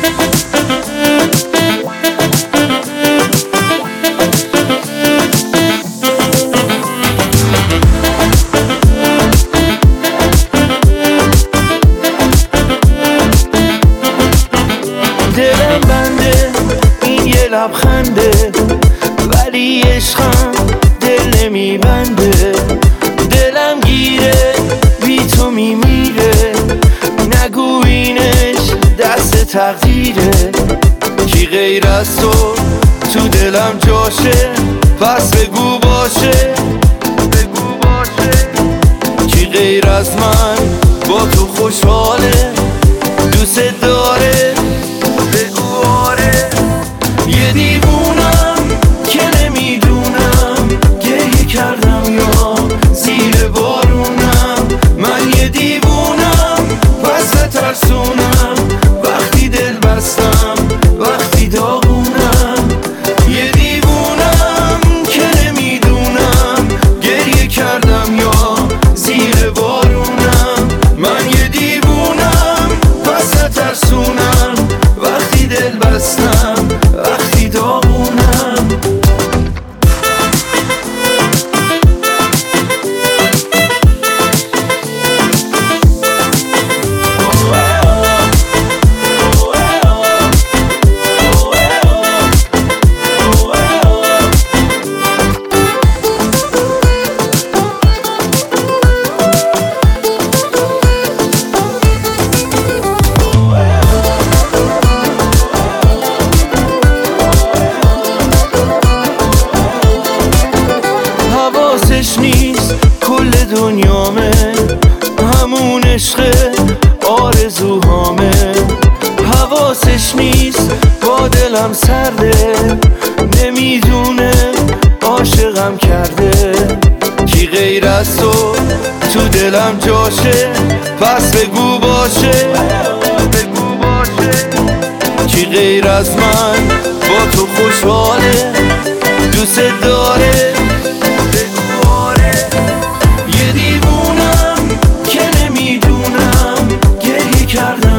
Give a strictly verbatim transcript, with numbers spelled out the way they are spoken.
دلم بنده این یه لبخنده، ولی عشقم دل نمیبنده. دلم گیره بی تو میمیره، نگو اینش دست تقدیره. کی غیر از تو تو دلم جاشه، پس بگو باشه بگو باشه. کی غیر از من با تو خوشحاله، دوست داره بگو آره. یه دیوونم که نمیدونم گریه کردم یا زیر بارونم. من یه دیوونم پس نترسونم، وقتی دل بستم وقتی داغونم. یه دیوونم که نمیدونم گریه کردم یا زیر بارونم. من یه دیوونم پس نترسونم، وقتی دل بستم وقتی داغونم. حواسش نیست کل دنیامه، همون عشق آرزوهامه. حواسش نیست با دلم سرده، نمیدونه عاشقم کرده. کی غیر از تو تو دلم جاشه، پس بگو باشه بگو باشه. کی غیر از من با تو خوشحاله، دوست داره بگو آره. یه دیوونم که نمیدونم گریه کردم